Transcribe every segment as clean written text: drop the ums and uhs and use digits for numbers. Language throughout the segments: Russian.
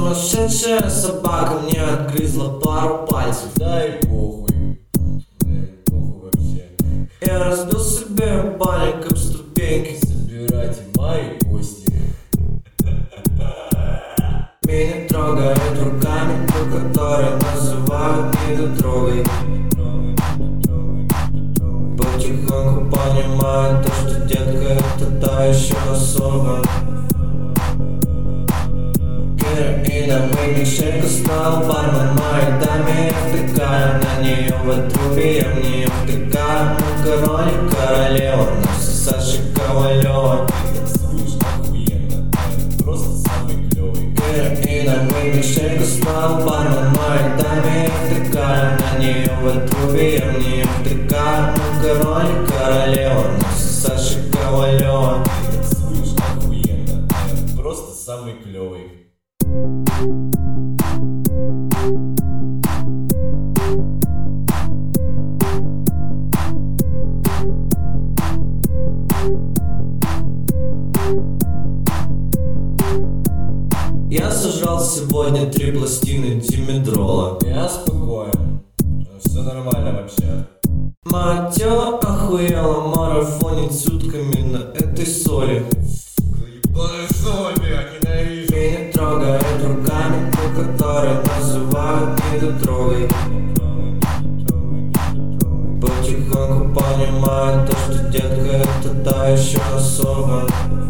Сумасшедшая собака мне отгрызла пару пальцев. Да и похуй, похуй вообще. Я разбил себе баник об ступеньки. Собирайте мои кости. Меня трогает руками, ту, которую называют недотрогой. Потихоньку понимаю то, что детка это та еще особа. Героиновый милкшейк стал бармен моей даме. Я втыкаю на нее в отрубе, я в нее втыкаю. Ну король и королева, наша Саша Ковалева. Слышь, охуенно, просто самый клёвый. Героиновый милкшейк стал бармен моей даме. Я втыкаю на нее в отрубе, я в нее втыкаю. Ну король и королева, наша Саша Ковалева. Слышь, охуенно, просто самый клёвый. Я сожрал сегодня 3 пластины димедрола. Я спокоен, все нормально вообще. Мое тело охуело марафонить сутками на этой соли. Ебаная соль, блядь, ненавижу. Меня трогает руками, ту, которую называют недотрогой. Потихоньку понимаю то, что детка это та еще особа.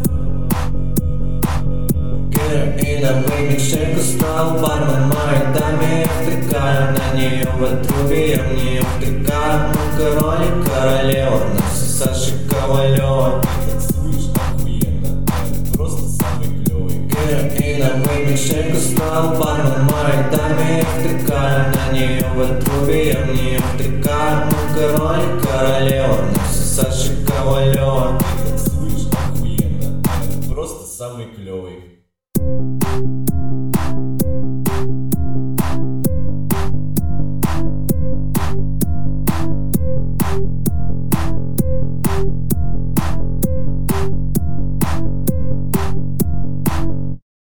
Героиновый милкшейк стал бармен моей даме. Я втыкаю на нее в отрубе, я в нее втыкаю. Ну король и королева, наша Саша Ковалева. Слышь, охуенно, просто самый клёвый. Героиновый милкшейк стал бармен моей даме. Я втыкаю на нее в отрубе, я в нее втыкаю. Ну король и королева, наша Саша Ковалева. Слышь, охуенно, просто самый клёвый.